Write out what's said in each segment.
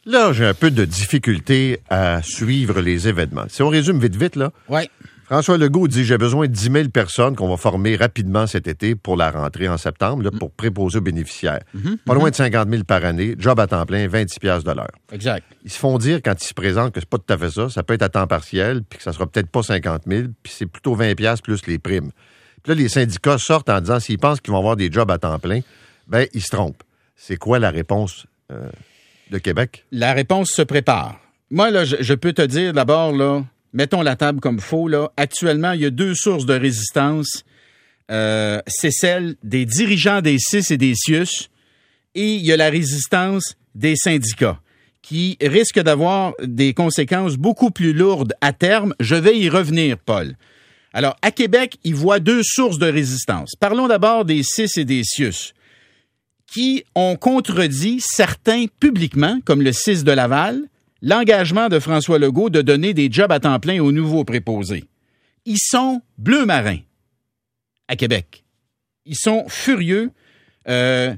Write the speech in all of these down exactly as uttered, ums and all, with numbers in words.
Là, j'ai un peu de difficulté à suivre les événements. Si on résume vite, vite, là. Oui. François Legault dit « J'ai besoin de dix mille personnes qu'on va former rapidement cet été pour la rentrée en septembre, là, pour préposer aux bénéficiaires. Mm-hmm. Pas loin de cinquante mille par année, job à temps plein, vingt-six piastres de l'heure. » Exact. Ils se font dire, quand ils se présentent, que c'est pas tout à fait ça. Ça peut être à temps partiel, puis que ça sera peut-être pas cinquante mille, puis c'est plutôt vingt piastres plus les primes. Puis là, les syndicats sortent en disant, s'ils pensent qu'ils vont avoir des jobs à temps plein, ben ils se trompent. C'est quoi la réponse euh, de Québec? La réponse se prépare. Moi, là, je, je peux te dire d'abord, là, mettons la table comme faux, là. Actuellement, il y a deux sources de résistance. Euh, c'est celle des dirigeants des C I S et des C I U S et il y a la résistance des syndicats qui risque d'avoir des conséquences beaucoup plus lourdes à terme. Je vais y revenir, Paul. Alors, à Québec, ils voient deux sources de résistance. Parlons d'abord des C I S et des C I U S qui ont contredit certains publiquement, comme le C I S de Laval, l'engagement de François Legault de donner des jobs à temps plein aux nouveaux préposés. Ils sont bleus marins à Québec. Ils sont furieux. Euh,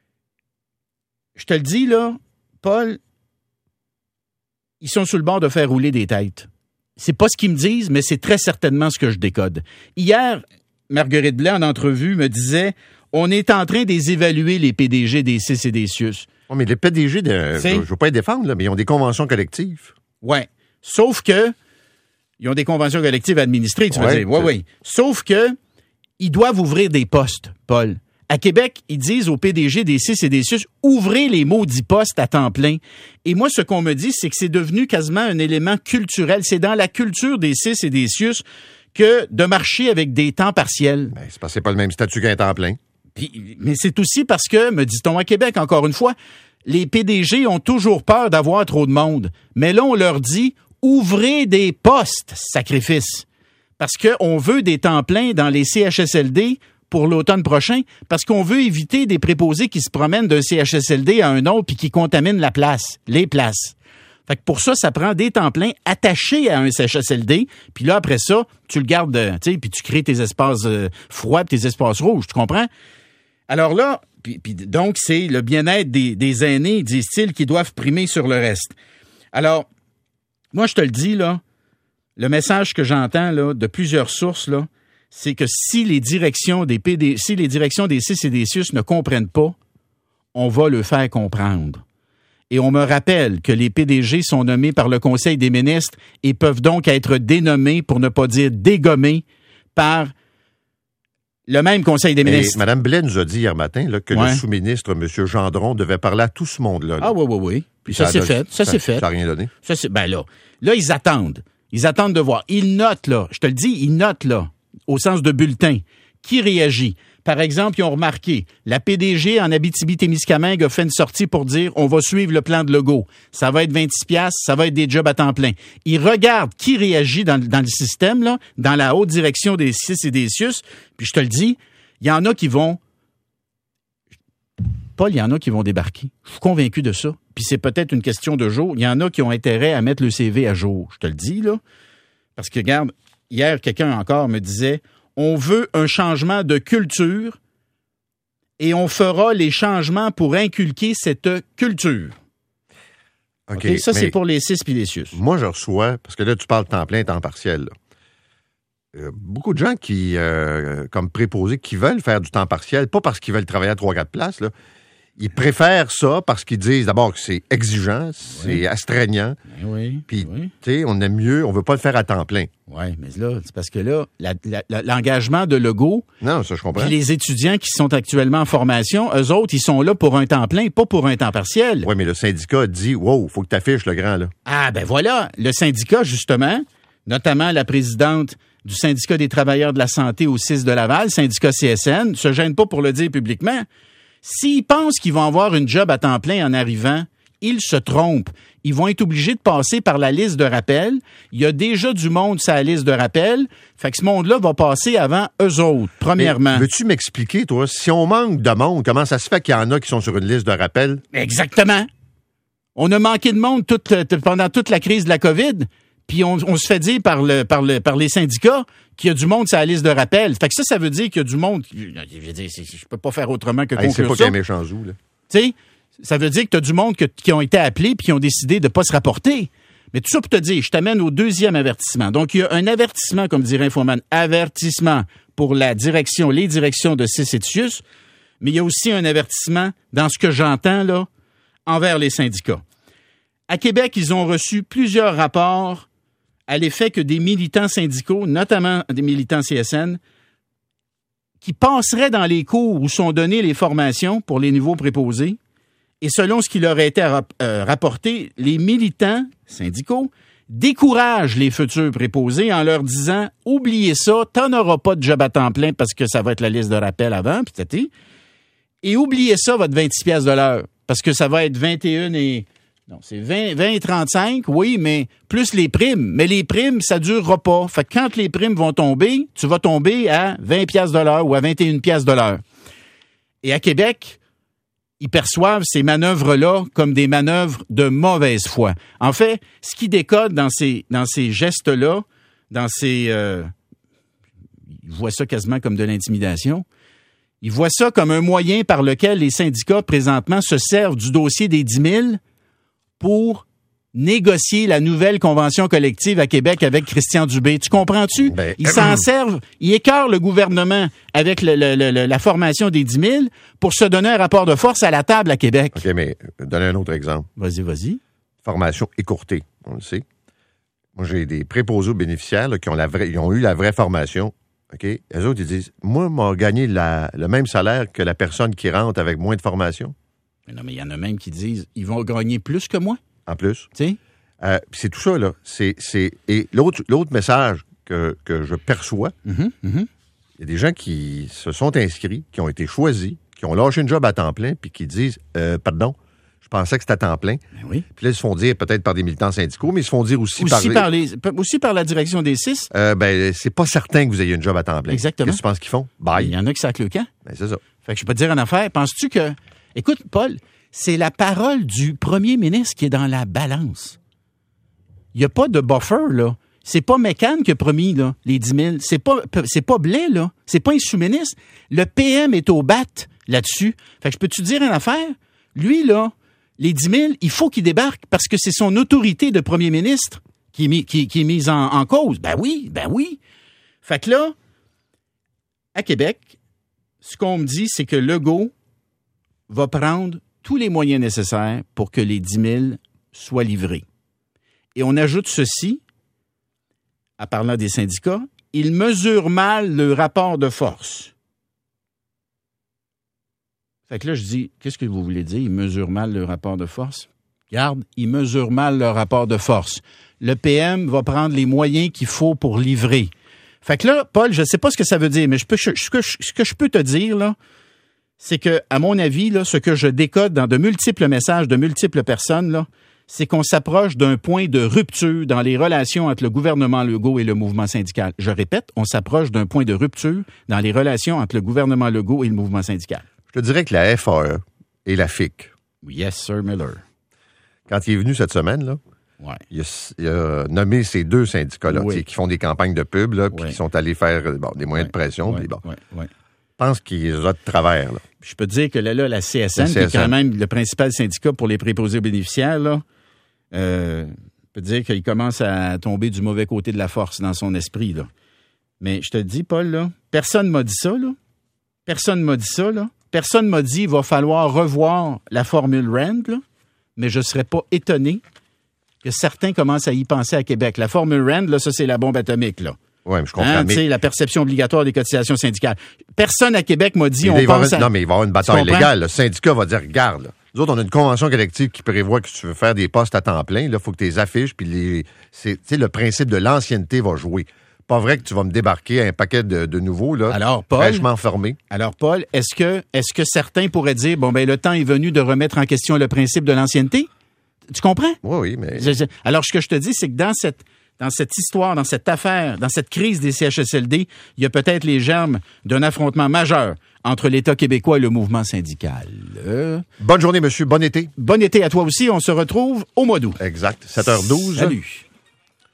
je te le dis, là, Paul, ils sont sur le bord de faire rouler des têtes. C'est pas ce qu'ils me disent, mais c'est très certainement ce que je décode. Hier, Marguerite Blais, en entrevue, me disait « On est en train de les évaluer, les P D G des C I S et des C I U S. » Oui, mais les P D G, de, je ne veux pas les défendre, là, mais ils ont des conventions collectives. Oui. Sauf que, ils ont des conventions collectives administrées, tu ouais, veux dire. Oui, oui. Sauf que, ils doivent ouvrir des postes, Paul. À Québec, ils disent aux P D G des C I S et des C I U S, ouvrez les maudits postes à temps plein. Et moi, ce qu'on me dit, c'est que c'est devenu quasiment un élément culturel. C'est dans la culture des C I S et des C I U S que de marcher avec des temps partiels. Ben, c'est parce que c'est pas le même statut qu'un temps plein. Puis, mais c'est aussi parce que, me dit-on à Québec, encore une fois, les P D G ont toujours peur d'avoir trop de monde. Mais là, on leur dit, ouvrez des postes, sacrifice. Parce qu'on veut des temps pleins dans les C H S L D pour l'automne prochain, parce qu'on veut éviter des préposés qui se promènent d'un C H S L D à un autre puis qui contaminent la place, les places. Fait que pour ça, ça prend des temps pleins attachés à un C H S L D. Puis là, après ça, tu le gardes, tu sais, puis tu crées tes espaces euh, froids puis tes espaces rouges, tu comprends? Alors là, puis, puis donc, c'est le bien-être des, des aînés, disent-ils, qui doivent primer sur le reste. Alors, moi, je te le dis, là, le message que j'entends là, de plusieurs sources, là, c'est que si les directions des P D, si les directions des C I S et des C I U S ne comprennent pas, on va le faire comprendre. Et on me rappelle que les P D G sont nommés par le Conseil des ministres et peuvent donc être dénommés, pour ne pas dire dégommés, par le même Conseil des ministres. Mme Blais nous a dit hier matin là, que ouais. le sous-ministre, M. Gendron, devait parler à tout ce monde-là. Là. Ah oui, oui, oui. Puis ça, ça s'est fait. Ça, ça s'est fait. Ça n'a rien donné. Ça, c'est, ben là, là, ils attendent. Ils attendent de voir. Ils notent, là. Je te le dis, ils notent, là, au sens de bulletin. Qui réagit? Par exemple, ils ont remarqué, la P D G en Abitibi-Témiscamingue a fait une sortie pour dire on va suivre le plan de Legault. Ça va être vingt-six piastres, ça va être des jobs à temps plein. Ils regardent qui réagit dans, dans le système, là, dans la haute direction des C I S et des C I U S. Puis je te le dis, il y en a qui vont... Paul, il y en a qui vont débarquer. Je suis convaincu de ça. Puis c'est peut-être une question de jour. Il y en a qui ont intérêt à mettre le C V à jour. Je te le dis, là. Parce que, regarde, hier, quelqu'un encore me disait... On veut un changement de culture et on fera les changements pour inculquer cette culture. OK, okay ça, c'est pour les C I S et les C I U S. Moi, je reçois, parce que là, tu parles temps plein, temps partiel. Euh, beaucoup de gens qui, euh, comme préposés, qui veulent faire du temps partiel, pas parce qu'ils veulent travailler à trois quatre places, là. Ils préfèrent ça parce qu'ils disent d'abord que c'est exigeant, c'est oui. astreignant. Oui. Puis, oui. tu sais, on aime mieux, on veut pas le faire à temps plein. Oui, mais là, c'est parce que là, la, la, l'engagement de Legault. Non, ça, je comprends. Puis les étudiants qui sont actuellement en formation, eux autres, ils sont là pour un temps plein, pas pour un temps partiel. Oui, mais le syndicat dit, wow, faut que tu affiches le grand, là. Ah, ben voilà. Le syndicat, justement, notamment la présidente du syndicat des travailleurs de la santé au C I S de Laval, syndicat C S N, se gêne pas pour le dire publiquement. S'ils pensent qu'ils vont avoir une job à temps plein en arrivant, ils se trompent. Ils vont être obligés de passer par la liste de rappel. Il y a déjà du monde sur la liste de rappel. Fait que ce monde-là va passer avant eux autres, premièrement. Mais veux-tu m'expliquer, toi, si on manque de monde, comment ça se fait qu'il y en a qui sont sur une liste de rappel? Exactement. On a manqué de monde toute, pendant toute la crise de la COVID, puis on, on se fait dire par, le, par, le, par les syndicats qu'il y a du monde sur la liste de rappel. Fait que ça, ça veut dire qu'il y a du monde... Je veux dire, je peux pas faire autrement que conclure ça. C'est pas qu'un méchant zou, là. Tu sais, Ça veut dire que tu as du monde que, qui ont été appelés puis qui ont décidé de ne pas se rapporter. Mais tout ça pour te dire, je t'amène au deuxième avertissement. Donc, il y a un avertissement, comme dirait Infoman, avertissement pour la direction, les directions de C C T I U S, mais il y a aussi un avertissement, dans ce que j'entends, là, envers les syndicats. À Québec, ils ont reçu plusieurs rapports à l'effet que des militants syndicaux, notamment des militants C S N, qui passeraient dans les cours où sont données les formations pour les nouveaux préposés, et selon ce qui leur a été rap- euh, rapporté, les militants syndicaux découragent les futurs préposés en leur disant « Oubliez ça, t'en auras pas de job à temps plein parce que ça va être la liste de rappel avant, puis t'as et oubliez ça, votre vingt-six piastres de l'heure, parce que ça va être vingt et un et... Non, c'est vingt, vingt et trente-cinq, oui, mais plus les primes. Mais les primes, ça durera pas. Fait que quand les primes vont tomber, tu vas tomber à vingt piastres de l'heure ou à vingt et un piastres de l'heure. Et à Québec, ils perçoivent ces manœuvres-là comme des manœuvres de mauvaise foi. En fait, ce qui décode dans ces, dans ces gestes-là, dans ces... Euh, ils voient ça quasiment comme de l'intimidation. Ils voient ça comme un moyen par lequel les syndicats, présentement, se servent du dossier des dix mille pour négocier la nouvelle convention collective à Québec avec Christian Dubé. Tu comprends-tu? Ben, ils s'en servent, ils écœurent le gouvernement avec le, le, le, la formation des dix mille pour se donner un rapport de force à la table à Québec. OK, mais donne un autre exemple. Vas-y, vas-y. Formation écourtée, on le sait. Moi, j'ai des préposés aux bénéficiaires là, qui ont, la vraie, ils ont eu la vraie formation. OK? Eux autres, ils disent, moi, m'a gagné la, le même salaire que la personne qui rentre avec moins de formation. Mais non, mais il y en a même qui disent, ils vont gagner plus que moi. En plus. Tu sais? Euh, c'est tout ça, là. C'est, c'est... Et l'autre, l'autre message que, que je perçois, mm-hmm, mm-hmm. il y a des gens qui se sont inscrits, qui ont été choisis, qui ont lâché une job à temps plein, puis qui disent, euh, pardon, je pensais que c'était à temps plein. Ben oui. Puis là, ils se font dire peut-être par des militants syndicaux, mais ils se font dire aussi, aussi par... Par les, aussi par la direction des six. Euh, ben, c'est pas certain que vous ayez une job à temps plein. Exactement. Qu'est-ce que tu penses qu'ils font? Bye. Il y en a qui sacent le camp. Ben, c'est ça. Fait que je peux te dire une affaire. Penses-tu que... Écoute, Paul, c'est la parole du premier ministre qui est dans la balance. Il n'y a pas de buffer, là. C'est pas Mécan qui a promis, là, les dix mille. C'est pas, c'est pas Blais, là. C'est pas un sous-ministre. Le P M est au bat là-dessus. Fait que je peux te dire une affaire? Lui, là, les dix mille, il faut qu'il débarque parce que c'est son autorité de premier ministre qui est, mis, qui, qui est mise en, en cause. Ben oui, ben oui. Fait que là, à Québec, ce qu'on me dit, c'est que Legault va prendre tous les moyens nécessaires pour que les dix mille soient livrés. Et on ajoute ceci, en parlant des syndicats, ils mesurent mal le rapport de force. Fait que là, je dis, qu'est-ce que vous voulez dire? Ils mesurent mal le rapport de force? Regarde, ils mesurent mal le rapport de force. Le P M va prendre les moyens qu'il faut pour livrer. Fait que là, Paul, je ne sais pas ce que ça veut dire, mais je peux, ce, que je, ce que je peux te dire, là, c'est que, à mon avis, là, ce que je décode dans de multiples messages de multiples personnes, là, c'est qu'on s'approche d'un point de rupture dans les relations entre le gouvernement Legault et le mouvement syndical. Je répète, on s'approche d'un point de rupture dans les relations entre le gouvernement Legault et le mouvement syndical. Je te dirais que la F A E et la F I C. Yes, sir, Miller. Quand il est venu cette semaine, là, ouais. il, a, il a nommé ces deux syndicats-là, oui. qui font des campagnes de pub, là, puis oui. qui sont allés faire bon, des moyens oui. de pression. Oui. Puis bon. Oui. Oui. Je pense qu'ils ont de travers. Là. Je peux te dire que là, là la C S N, la C S N, qui est quand même le principal syndicat pour les préposés aux bénéficiaires, là, euh, je peux te dire qu'il commence à tomber du mauvais côté de la force dans son esprit. Là. Mais je te dis, Paul, là, personne ne m'a dit ça. Là. Personne ne m'a dit ça. Là. Personne ne m'a dit qu'il va falloir revoir la formule Rand, là, mais je ne serais pas étonné que certains commencent à y penser à Québec. La formule Rand, là, ça, c'est la bombe atomique. Là. Oui, je comprends. Hein, mais... la perception obligatoire des cotisations syndicales. Personne à Québec m'a dit... on pense à... Non, mais il va y avoir une bataille légale. Le syndicat va dire, regarde, là, nous autres, on a une convention collective qui prévoit que si tu veux faire des postes à temps plein, il faut que tu les affiches, puis les... c'est, le principe de l'ancienneté va jouer. Pas vrai que tu vas me débarquer un paquet de, de nouveaux, là, alors, Paul, fraîchement formés. Alors, Paul, est-ce que, est-ce que certains pourraient dire, bon, ben le temps est venu de remettre en question le principe de l'ancienneté? Tu comprends? Oui, oui, mais... Alors, ce que je te dis, c'est que dans cette... Dans cette histoire, dans cette affaire, dans cette crise des C H S L D, il y a peut-être les germes d'un affrontement majeur entre l'État québécois et le mouvement syndical. Euh... Bonne journée, monsieur. Bon été. Bon été à toi aussi. On se retrouve au mois d'août. Exact. sept heures douze. Salut.